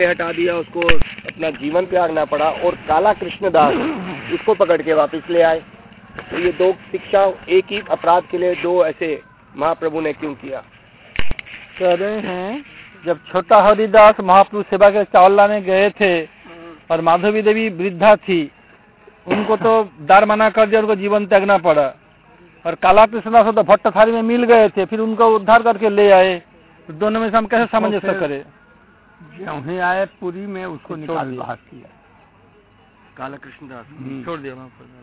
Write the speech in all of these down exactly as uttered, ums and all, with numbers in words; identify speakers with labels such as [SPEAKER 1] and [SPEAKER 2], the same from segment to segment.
[SPEAKER 1] हटा दिया, उसको अपना जीवन त्यागना पड़ा, और काला कृष्णदास उसको पकड़ के वापस ले आए। तो ये दो शिक्षा एक ही अपराध के लिए दो ऐसे महाप्रभु ने क्यों किया?
[SPEAKER 2] कह रहे हैं जब छोटा हरिदास महाप्रभु सेवा के चावल लाने गए थे और माधवी देवी वृद्धा थी, उनको तो दार मना कर दिया, उनको जीवन त्यागना पड़ा। और काला कृष्णदास तो भट्ट थाली में मिल गए थे, फिर उनको उद्धार करके ले आए। तो दोनों में से हम कैसे सामंजस्य करें?
[SPEAKER 3] वहीं आए पुरी में, उसको निकाल बाहर किया
[SPEAKER 1] काला कृष्णदास
[SPEAKER 2] छोड़ दिया।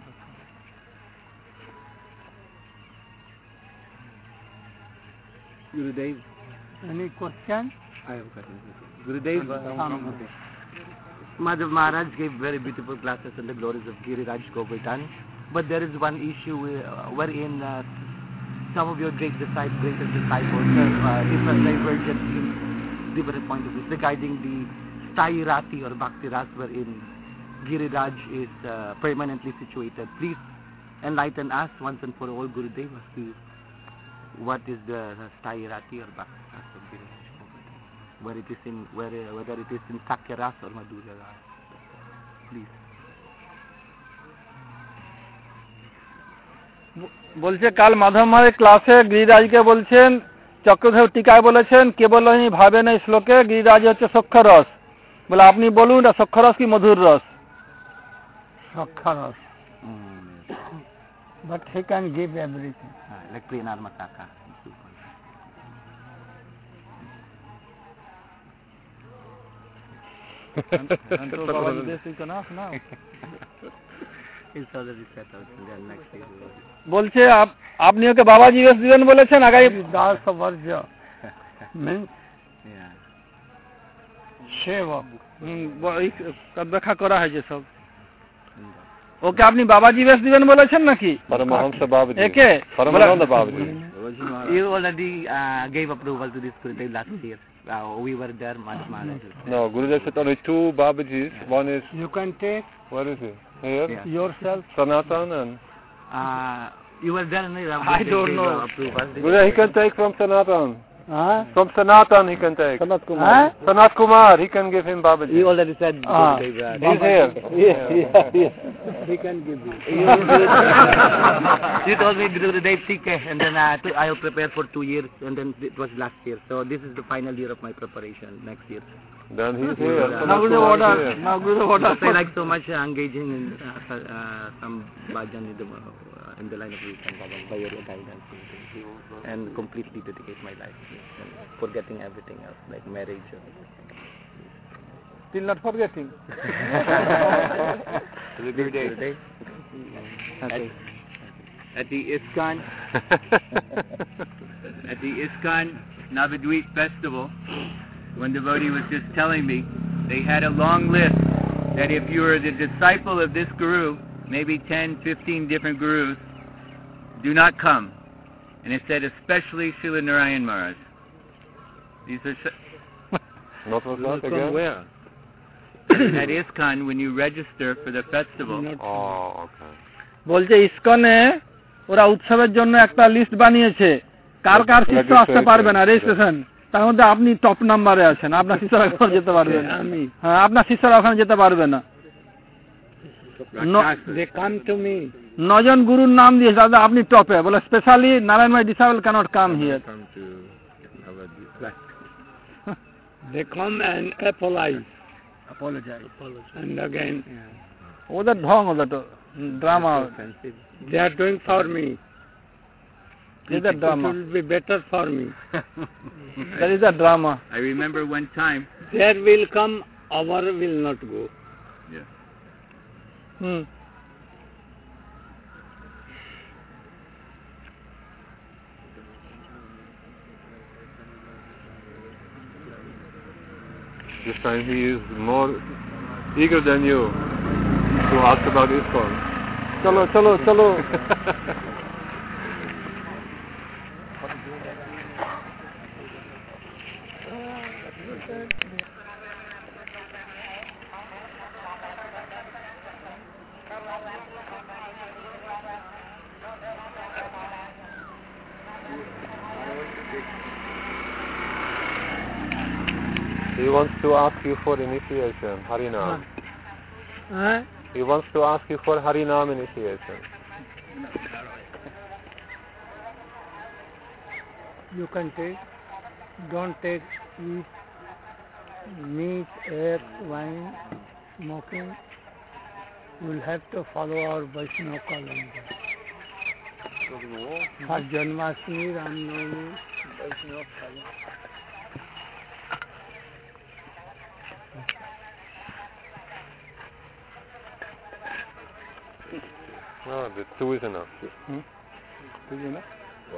[SPEAKER 1] Gurudev,
[SPEAKER 3] any question?
[SPEAKER 1] Gurudev, Madhav Maharaj gave very beautiful classes on the glories of Giriraj Govardhan, but there is one issue uh, wherein uh, some of your great disciples, greatest disciples have uh, different divergent in different point of view regarding the Sthai Rati or Bhakti Ras wherein Giriraj is uh, permanently situated. Please enlighten us once and for all, Gurudev, as to what is the Sthai Rati or Bhakti Ras of Giriraj. Whether it is in whether, whether it is in Sakya Ras or Madhurya Ras, please.
[SPEAKER 2] বলছে কাল মাধব মায়ের ক্লাসে গিরিরাজকে বলছেন, চক্রধর টিকায় বলেছেন কেবলই ভাবে না শ্লোকে গিরিরাজ হচ্ছে সখ্য রস। বলে আপনি বলুন এটা সখ্য রস কি মধুর রস?
[SPEAKER 3] সখ্য রস, but he can give everything,
[SPEAKER 1] uh, like Prenar Mataka.
[SPEAKER 2] বলছে আপনি ওকে বাবাজি বেশ দিবেন বলেছেন আগামী
[SPEAKER 3] দাস বর্জ means সেবক,
[SPEAKER 2] ব্যাখ্যা করা হয়েছে সব। ওকে আপনি বাবাজি বেশ দিবেন বলেছেন নাকি?
[SPEAKER 4] Paramahamsa Babaji.
[SPEAKER 2] একে
[SPEAKER 4] Paramananda Babaji.
[SPEAKER 1] You already uh, gave approval to this Gurudev last year. Uh, we were there much more.
[SPEAKER 4] No, Gurudev said only two Babajis. One is,
[SPEAKER 3] you can take
[SPEAKER 4] where is he? Here?
[SPEAKER 1] Yeah.
[SPEAKER 3] yourself.
[SPEAKER 4] Sanatan and...
[SPEAKER 1] Uh, you were there, no?
[SPEAKER 2] I don't know.
[SPEAKER 4] Gurudev, he can take from Sanatan.
[SPEAKER 3] Huh?
[SPEAKER 4] From Sanatan he can take.
[SPEAKER 2] Sanat Kumar.
[SPEAKER 3] Huh?
[SPEAKER 4] Sanat Kumar, he can give him Babaji.
[SPEAKER 1] You already said
[SPEAKER 3] Ah.
[SPEAKER 1] Gurudev. Uh,
[SPEAKER 4] He's here.
[SPEAKER 3] Yeah, yeah, yeah. He can give you.
[SPEAKER 1] you, you told me Gurudev Tike, and then uh, t- I will prepare for two years, and then it was last year. So this is the final year of my preparation next year.
[SPEAKER 4] Then he's here.
[SPEAKER 1] Now
[SPEAKER 4] Sanat
[SPEAKER 2] Gurudev
[SPEAKER 4] Kumar
[SPEAKER 2] order.
[SPEAKER 4] is here.
[SPEAKER 2] Now Gurudev order.
[SPEAKER 1] Because I like so much uh, engaging in uh, uh, some bhajan in the, uh, in the line of Vikan Baba by your guidance, and completely dedicate my life, and forgetting everything else like marriage. Or
[SPEAKER 2] Still not forgetting.
[SPEAKER 1] Gurudev. Okay.
[SPEAKER 5] At the ISKCON, at the ISKCON Navadvip festival, one devotee was just telling me they had a long list that if you are the disciple of this guru, maybe ten, fifteen different gurus, do not come. And it said especially Srila Narayan Maharaj. These are sh-
[SPEAKER 4] Not was that again?
[SPEAKER 5] where? At ISKCON, when you register for the festival.
[SPEAKER 4] Oh, okay.
[SPEAKER 2] বলছে ইসকনে ওরা উৎসবের জন্য একটা list বানিয়েছে, কার কার শিষ্য আসতে পারবে না রেজিস্ট্রেশন, তার মধ্যে আপনি টপ নাম্বারে আছেন। আপনার শিষ্যরা ওখানে যেতে পারবে না।
[SPEAKER 3] আমি
[SPEAKER 2] হ্যাঁ, আপনার শিষ্যরা ওখানে যেতে পারবে না।
[SPEAKER 3] they come to me.
[SPEAKER 2] নজন গুরুর নাম দিয়েছে, দাদা আপনি টপে। বলে specially Narayan my disable can't come here.
[SPEAKER 3] They come and apologize.
[SPEAKER 2] Apologize.
[SPEAKER 3] And again,
[SPEAKER 2] ওদের ঢং, ওদের তো drama.
[SPEAKER 3] they are doing for me.
[SPEAKER 2] Is a
[SPEAKER 3] It
[SPEAKER 2] drama.
[SPEAKER 3] will be better for me.
[SPEAKER 2] That is a drama.
[SPEAKER 5] I remember one time,
[SPEAKER 3] There will come, our will not go.
[SPEAKER 2] Hmm.
[SPEAKER 4] This time he is more eager than you to ask about ISKCON.
[SPEAKER 2] চলো চলো চলো।
[SPEAKER 4] He He wants to ask you for initiation, Harinam.
[SPEAKER 3] Huh?
[SPEAKER 4] He wants to ask you for Harinam initiation.
[SPEAKER 3] You can take, don't take eat, meat, egg, wine, smoking. You will have to follow our Vaishnava calendar. For Janmashtami, Ramnavami, Vaishnava calendar.
[SPEAKER 4] No, the two is enough.
[SPEAKER 2] Hmm? Two is enough?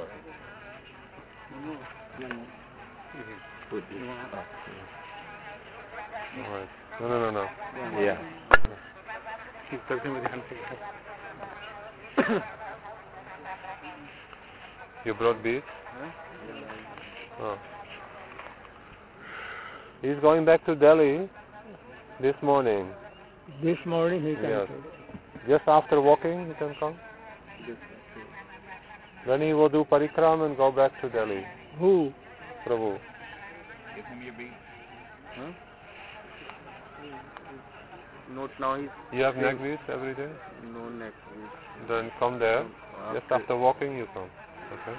[SPEAKER 4] Alright. No, no, no, no.
[SPEAKER 2] Yeah.
[SPEAKER 4] You brought beef? Oh. He's going back to Delhi this morning.
[SPEAKER 3] This morning he can
[SPEAKER 4] Yes.
[SPEAKER 3] take.
[SPEAKER 4] Just after walking, he can come. Then he will do parikram and go back to Delhi.
[SPEAKER 3] Who?
[SPEAKER 4] Prabhu.
[SPEAKER 5] Give him your beat.
[SPEAKER 1] Note now he's
[SPEAKER 4] You have neck beads every day?
[SPEAKER 1] no next week.
[SPEAKER 4] Then come there. Just after walking, you come. Okay?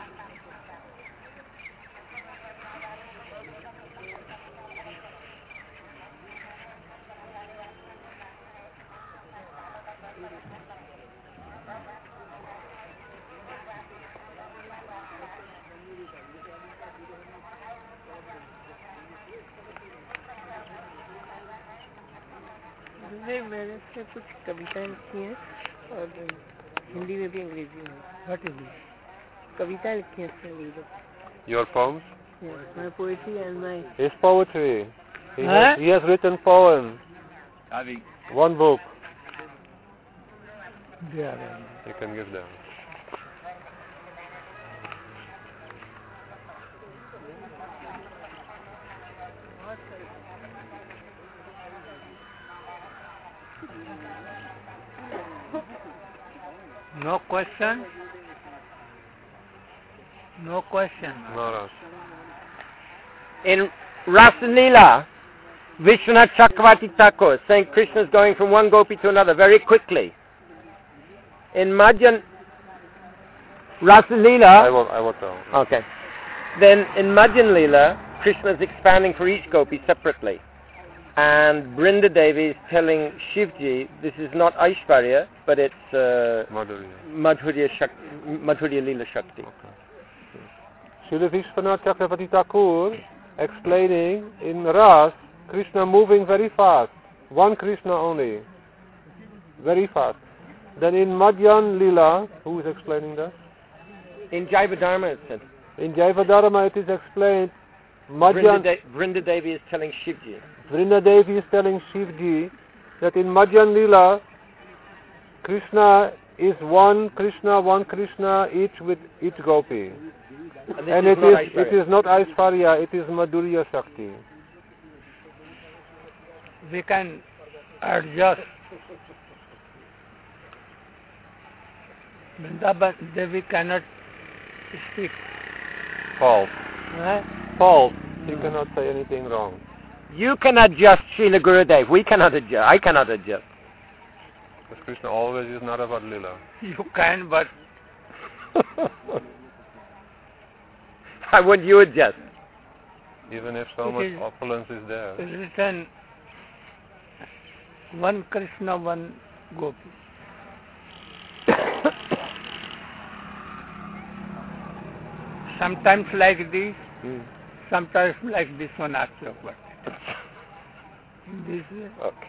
[SPEAKER 1] मैंने से कुछ कविताएं लिखी हैं और हिंदी में भी अंग्रेजी में
[SPEAKER 3] What is it?
[SPEAKER 1] कविताएं लिखी हैं इसमें.
[SPEAKER 4] Your poems?
[SPEAKER 1] Yes, my poetry and my
[SPEAKER 4] His poetry. He,
[SPEAKER 3] Huh?
[SPEAKER 4] has, he has written poems.
[SPEAKER 5] Avi.
[SPEAKER 4] One book.
[SPEAKER 3] They are there.
[SPEAKER 4] You can give them.
[SPEAKER 3] No question? No question.
[SPEAKER 4] No rush.
[SPEAKER 6] In Rasalila, Vishwanath Chakravarti Thakur saying Krishna is going from one gopi to another very quickly. In Madhyan
[SPEAKER 4] I
[SPEAKER 6] Rasalila,
[SPEAKER 4] will, I will tell.
[SPEAKER 6] okay. Then in Madhyan Leela, Krishna is expanding for each gopi separately. And Brinda Devi is telling Shivji, this is not Aishwarya, but it's uh,
[SPEAKER 4] Madhurya.
[SPEAKER 6] Madhurya, Shakti, Madhurya Leela Shakti.
[SPEAKER 4] Srila Vishwanath Chakravarti Thakur explaining in Ras, Krishna moving very fast. One Krishna only. Very fast. Then in Madhyan Leela, who is explaining that?
[SPEAKER 6] In Jaiva Dharma it said.
[SPEAKER 4] In Jaiva Dharma it is explained,
[SPEAKER 6] Brinda,
[SPEAKER 4] Madhyan,
[SPEAKER 6] De- Brinda Devi is telling Shivji.
[SPEAKER 4] Vrindadevi is telling Shivji that in Madhyan Leela, Krishna is one Krishna, one Krishna, each with each gopi.
[SPEAKER 6] And, this
[SPEAKER 4] And
[SPEAKER 6] is
[SPEAKER 4] it
[SPEAKER 6] not
[SPEAKER 4] is,
[SPEAKER 6] Aishwarya.
[SPEAKER 4] it is not Aishwarya, it is Madhurya Shakti.
[SPEAKER 3] We can adjust. Vrindavan Devi cannot speak.
[SPEAKER 4] False.
[SPEAKER 3] Huh?
[SPEAKER 4] False. You cannot say anything wrong.
[SPEAKER 6] You can adjust Srila Gurudev. We cannot adjust. I cannot adjust.
[SPEAKER 4] Because Krishna always is Naravad Leela.
[SPEAKER 3] You can, but
[SPEAKER 6] Why wouldn't you adjust?
[SPEAKER 4] Even if so
[SPEAKER 3] It
[SPEAKER 4] much
[SPEAKER 3] is-
[SPEAKER 4] opulence is there.
[SPEAKER 3] it's written one Krishna, one Gopi. Sometimes like this,
[SPEAKER 4] Hmm.
[SPEAKER 3] sometimes like this one also. But this way.
[SPEAKER 6] Okay.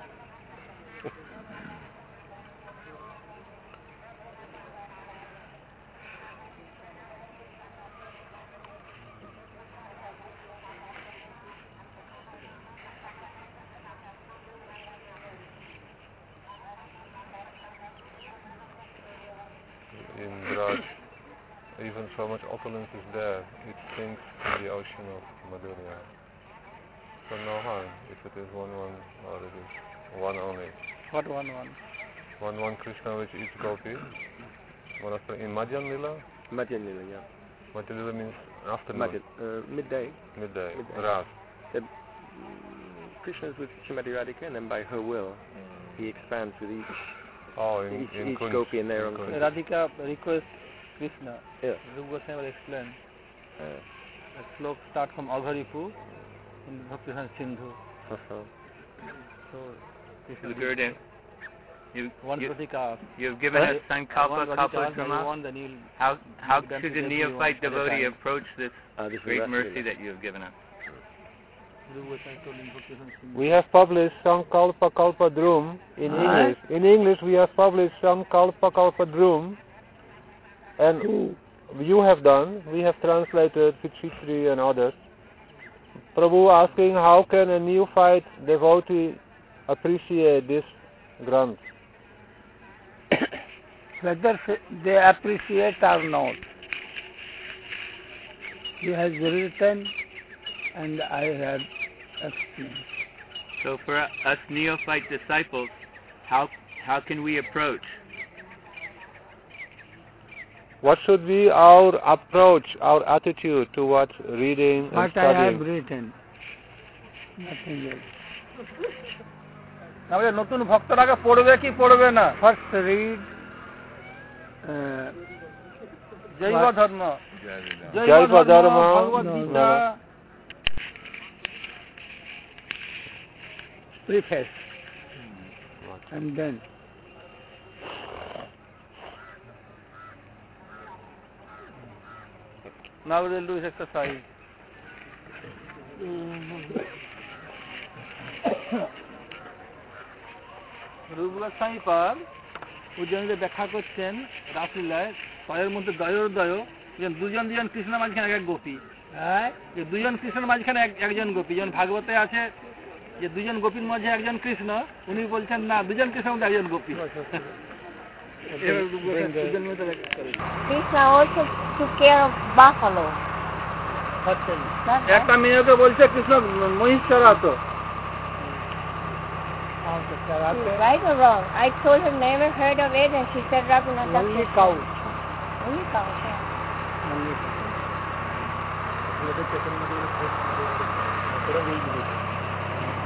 [SPEAKER 4] In Braj, even so much opulence is there, it sinks in the ocean of Madhurya. So no harm if it is one one or it is one only.
[SPEAKER 3] What one one?
[SPEAKER 4] One one Krishna with each gopi. One after in Madhyan Leela.
[SPEAKER 6] Madhyan Leela, yeah.
[SPEAKER 4] Madhyan Leela means afternoon.
[SPEAKER 6] Madhyan, uh, midday.
[SPEAKER 4] Midday.
[SPEAKER 6] Midday.
[SPEAKER 4] Ras.
[SPEAKER 6] The Krishna is with Srimati Radhika, and then by her will, he expands with each
[SPEAKER 4] Oh, in,
[SPEAKER 6] each,
[SPEAKER 4] in
[SPEAKER 6] each
[SPEAKER 4] Kunj.
[SPEAKER 6] gopi in their own
[SPEAKER 4] In Kunj.
[SPEAKER 6] Kunj.
[SPEAKER 2] Radhika requests Krishna.
[SPEAKER 6] Yeah.
[SPEAKER 2] Rupa Goswami will explain.
[SPEAKER 6] Uh,
[SPEAKER 2] The slope start from Agharipu in Bhakti Sindhu.
[SPEAKER 6] uh-huh.
[SPEAKER 2] So Krishna
[SPEAKER 5] So Gurudev, you,
[SPEAKER 2] one
[SPEAKER 5] you,
[SPEAKER 2] Radhika.
[SPEAKER 5] you've given us Sankalpa Kalpasama.
[SPEAKER 2] One, then you'll
[SPEAKER 5] How, how
[SPEAKER 2] You've done
[SPEAKER 5] should
[SPEAKER 2] to
[SPEAKER 5] a
[SPEAKER 2] everyone
[SPEAKER 5] neophyte
[SPEAKER 2] at a
[SPEAKER 5] devotee
[SPEAKER 2] time.
[SPEAKER 5] approach this
[SPEAKER 6] Ah, this is
[SPEAKER 5] great
[SPEAKER 6] Rasa
[SPEAKER 5] mercy
[SPEAKER 6] Lila.
[SPEAKER 5] that you have given us?
[SPEAKER 2] Rupa Goswami told in Bhakti Sindhu.
[SPEAKER 4] We have published Sankalpa Kalpa Drum in
[SPEAKER 3] Huh?
[SPEAKER 4] English. In English, we have published Sankalpa Kalpa Drum, and you have done. We have translated Vichitri and others. Prabhu asking, how can a neophyte devotee appreciate this Granth?
[SPEAKER 3] Whether they appreciate or not. He has written and I have explained.
[SPEAKER 5] So for us neophyte disciples, how how can we approach?
[SPEAKER 4] What should be our approach, our attitude towards reading and
[SPEAKER 3] What I have
[SPEAKER 4] studying?
[SPEAKER 3] written. Nothing else.
[SPEAKER 2] তাহলে নতুন ভক্তরা আগে পড়বে কি পড়বে না?
[SPEAKER 3] First read uh,
[SPEAKER 2] জৈব
[SPEAKER 3] What?
[SPEAKER 2] ধর্ম,
[SPEAKER 4] জৈব ধর্ম,
[SPEAKER 2] ভগবদ
[SPEAKER 3] no,
[SPEAKER 2] Gita,
[SPEAKER 3] preface and then
[SPEAKER 2] now we will do this exercise. রূপ গোস্বামী পাদ উজ্জয়নীতে ব্যাখ্যা করছেন রাসলীলায় পায়ের মধ্যে দয়োদয় দুজন দুজন কৃষ্ণ মাঝখানে এক এক গোপী, যে দুজন কৃষ্ণের মাঝখানে এক- একজন গোপী। যেমন ভাগবতে আছে যে দুজন গোপীর মাঝে একজন কৃষ্ণ, উনি বলছেন না দুজন কৃষ্ণের মধ্যে একজন গোপী। এবার রূপ গোস্বামী উজ্জয়নীতে ব্যাখ্যা করেন।
[SPEAKER 7] Krishna also took care of buffalo. Not
[SPEAKER 2] একটা মেয়েকে বলছে কৃষ্ণ মহিষ চড়াতো।
[SPEAKER 7] right or wrong? I told her never heard of it, and she said Raghunatha
[SPEAKER 3] only
[SPEAKER 7] Krishna.
[SPEAKER 3] cow.
[SPEAKER 7] Only cow. Yeah.
[SPEAKER 3] Only cow.